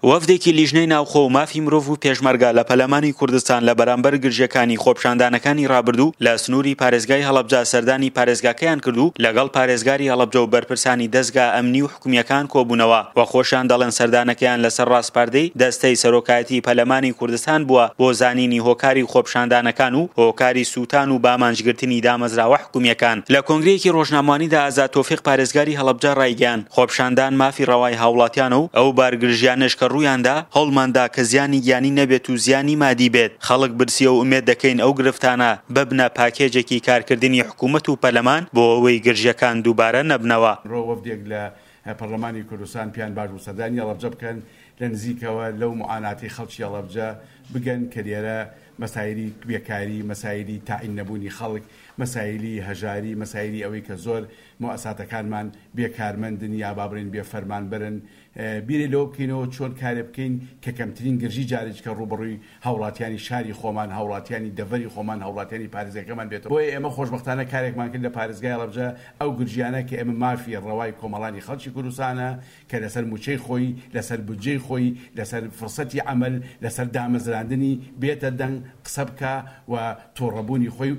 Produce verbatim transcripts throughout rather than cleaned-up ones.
وەفدێکی لیژنەی ناوخۆ و مافی مرۆڤ و پێشمەرگە لە پەرلەمانی کوردستان لە بەرامبەر گرژیەکانی خۆپیشاندانەکانی ڕابردوو لە سنووری پارێزگای هەڵەبجە سەردانی پارێزگاکەیان کردو لەگەڵ پارێزگاری هەڵەبجە و بەرپرسانی دەستگا ئەمنی و حکومیەکان کۆبوونەوە و خۆشیان دەڵێن سەردانەکەیان لەسەر ڕاستپاردەی دەستەی سەرۆکایەتی پەرلەمانی کوردستان بووە بۆ زانینی هۆکاری خۆپیشاندانەکان و هۆکاری سووتان و بامانجگرتنی دامەزراوە حکومیەکان. لە کۆنگرەیەکی ڕۆژنامەوانیدا ئازاد تۆفیق پارێزگاری هەڵەبجە ڕایگەیاند خۆپیشاندان مافی ڕەوای هاوڵاتیانە و ئەو بارگرژیانش کە ڕوویاندا هەوڵماندا کە زیانی گیانی نەبێت و زیانی مادی بێت. خەڵک برسیە و ئومێد دەکەین ئەو گرفتانە ببنە پاکێجێکی کارکردنی حکوومەت و پەرلەمان بۆ ئەوەی گرژیەکان دووبارە نەبنەوە. وەفدێک لە پەرلەمانی کوردستان پیان باش و سەردانی هەڵەبجە بکەن لە نزیکەوە لەو معاناتی خەڵکی هەڵەبجە بگەن کە لێرە مەسایلی بێکاری، مەسایلی تاعین نەبوونی خەڵک، مەسایلی هەژاری، مەسایلی ئەوەی کە زۆر مؤسساتەکانمان بێکارمەندن یا بابڕین بێفەرمان برن بیرێ لەوە بکەینەوە چۆن کارێ بکەین کە کەمترین گرژی جارێک کە ڕوبڕووی هاوڵاتیانی شاری خۆمان، هاوڵاتیانی دەڤەری خۆمان، هاوڵاتیانی پارێزگاکەمان بێتەوە. بۆیە ئێمە خۆشبەختانە کارێکمان کرد لە پارێزگای هەڵەبجە ئەو گرژیانە کە ئێمە مافی ڕەوای کۆمەڵانی خەڵکی کوردستانە کە لەسەر موچەی خۆی، لەسەر بودجەی خۆی، لەسەر فرسەتی عەمەل، لەسەر دامەزراندنی بێتە دەنگ قسە بکە و تۆڕەبوونی خۆی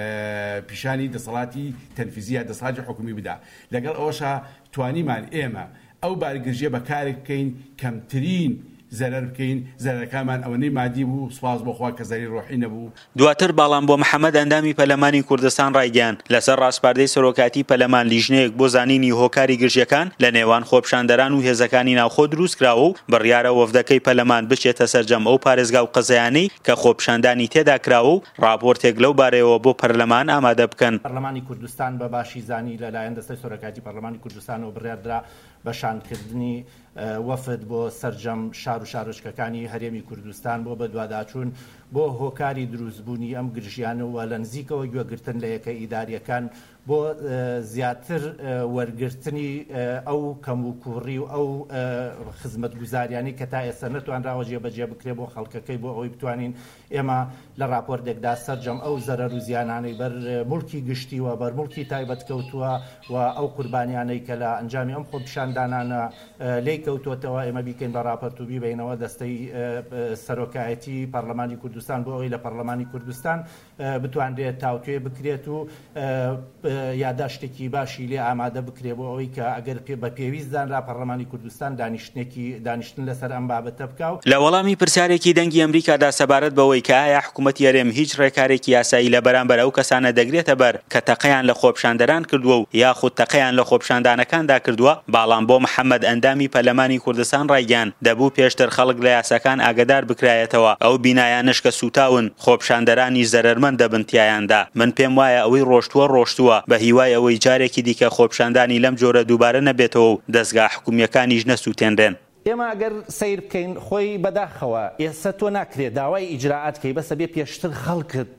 پیشانی دەسەڵاتی تەنفیزیە دەسەڵاتی حکومی بدا. لەگەڵ ئەوەشە توانیمان ئێمە ئەو بارگرژیە بەکارێک بکەین کەمترین زەرەر بکەین، زەرەکەمان ئەوەنەی مادی بوو سوپاس بۆخوا کە زەری ڕۆحی نەبوو. دواتر باڵام بۆ محەممەد ئەندامی پەرلەمانی کوردستان ڕایگەیاند لەسەر ڕاستپاردەی سەرۆکاتی پەرلەمان لیژنەیەک بۆ زانینی هۆکاری گرژیەکان لە نێوان خۆپیشاندەران و هێزەکانی ناوخۆ دروست کراوە و بڕیارە وەفدەکەی پەرلەمان بچێتە سەرجەم ئەو پارێزگا و قەزایانەی کە خۆپیشاندانی تێدا کراوە و راپۆرتێک لەو بارەیەوە بۆ پەرلەمان ئامادە بکەن. پەرلەمانی کوردستان بە باشی زانی لەلایەن دەستەی سەرۆکاتی پەرلەمانی کوردستانەوە بڕیاردرا بە شانکردنی وەفد بۆ سەرجەم شار و شارۆچکەکانی هەرێمی کوردستان بۆ بە دوواداچوون بۆ هۆکاری دروستبوونی ئەم گرژیانەوە لە نزیکەوە گوێگرتن لە یەکە ئیداریەکان بۆ زیاتر وەرگرتنی ئەو کەموکوڕی و ئەو خزمەتگوزاریانی کە تا ئێستا نەتوانراوە جێبەجێ بکرێ بۆ خەڵکەکەی بۆ ئەوەی بتوانین ئێمە لە راپۆرتێکدا سەرجەم ئەو زەرەر و زیانانەی بەر موڵکی گشتیوە بەر موڵکی تایبەت کەوتووە و ئەو قوربانیانەی کە لە ئەنجامی ئەم خۆپیشاندانانە لێی کەوتوتەوە ئێمە بیکەین بە راپۆرت و بیبینەوە دەستەی سەرۆکایەتی پەرلەمانی کوردستان بۆ ئەوەی لە پەرلەمانی کوردستان بتوانرێت تاوتوێ بکرێت و یاداشتێکی باشی لێ ئامادە بکرێ بۆ ئەوەی کە ئەگەر بە پێویستدانرا پەرلەمانی کوردستان دانیشتێکی دانیشتن لەسەر ئەم بابەتە بکاو. لە وەڵامی پرسیارێکی دەنگی ئەمریکادا سەبارەت بەوەی کە ئایا حکوومەتی هەرێم هیچ ڕێکارێکی یاسایی لە بەرامبەر ئەو کەسانە دەگرێتە بەر کە تەقەیان لە خۆپیشاندەران کردووە و یاخود تەقەیان لە خۆپیشاندانەکاندا کردووە، باڵام بۆ محەممەد ئەندامی پەرلەمانی کوردستان ڕایگەیاند دەبوو پێشتر خەڵک لە یاساکان ئاگادار بکرایەتەوە ئەو بینایانش کە سوتاون خۆپیشاندەرانی زەرەرمەند دەبنتیایاندا. من پێم وایە ئەوەی ڕۆشتووە ڕۆشتووە بە هیوای ئەوەی جارێکی دیکە خۆپیشاندانی لەم جۆرە دووبارە نەبێتەوە و دەستگا حکومیەکانیش نەسووتێنرێن. ئێمە ئەگەر سیر بکەین خۆی بەداخەوە ئێستا تۆ ناکرێت داوای ئیجراعات کەی بەسە بێ پێشتر خەڵکت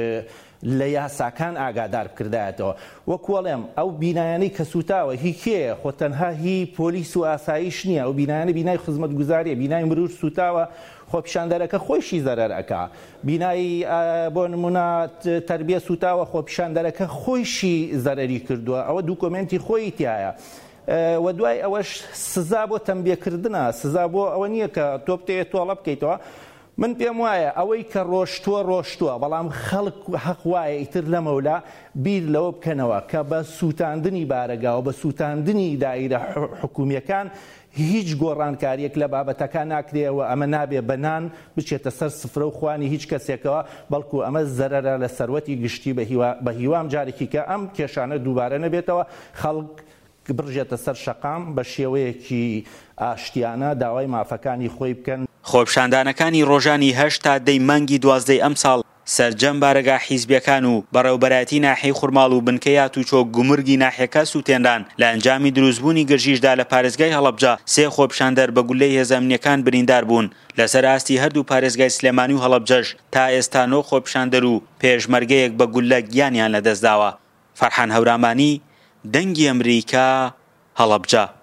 لە یاساکان ئاگادار بکردایەتەوە. وەکوەڵێم ئەو بینایانەی کە سوتاوە هی کێیە؟ خۆ تەنها هی پۆلیس و ئاسایش نییە، ئەو بینایانە بینای خزمەتگوزاریە، بینای مرور سوتاوە خۆپیشاندەرەکە خۆشی زەرەر ئەکا، بینایی بۆ نمونە تەربیە سوتاوە خۆپیشاندەرەکە خۆیشی زەرەری کردووە، ئەوە دوکۆمنتی خۆی تایە. و دوای ئەوەش سزا بۆ تەنبیەکردنە، سزا بۆ ئەوە نییە کە تۆ بتەوێت تۆڵە بکەیتەوە. من پێم وایە ئەوەی کە ڕۆشتووە ڕۆشتووە، بەڵام خەڵک حەق وایە ئیتر لەمەولا بیر لەوە بکەنەوە کە بە سووتاندنی بارەگاوە بە سووتاندنی دایرە حکومیەکان هیچ گۆڕانکاریەک لە بابەتەکان ناکرێەوە، ئەمە نابێ بەنان بچێتە سەر سفرە و خوانی هیچ کەسێکەوە، بەڵکو ئەمە زەرەرە لە سەروەتی گشتی بە هیوام جارێکی کە ئەم کێشانە دووبارە نەبێتەوە، خەڵک بڕژێتە سەر شەقام بە شێوەیەکی ئاشتیانە داوای مافەکانی خۆی بکەن. خۆپیشاندانەکانی ڕۆژانی هەشت تا دەی مانگی دوازدەی ئەم ساڵ سەرجەم بارەگا حیزبیەکان و بەڕێوەبەرایەتی ناحیەی خوڕماڵ و بنکەیات و چۆک گومرگی ناحیەکە سووتێنران. لە ئەنجامی دروستبوونی گرژیشدا لە پارێزگای هەڵەبجە سێ خۆپیشاندەر بە گولەی هێزە ئەمنیەکان بریندار بوون. لەسەر ئاستی هەردوو پارێزگای سلێمانی و هەڵەبجەش تا ئێستا نۆ خۆپیشاندەر و پێشمەرگەیەک بە گولە گیانیان لەدەستداوە. فەرحان هەورامانی، دەنگی ئەمریکا، هەڵەبجە.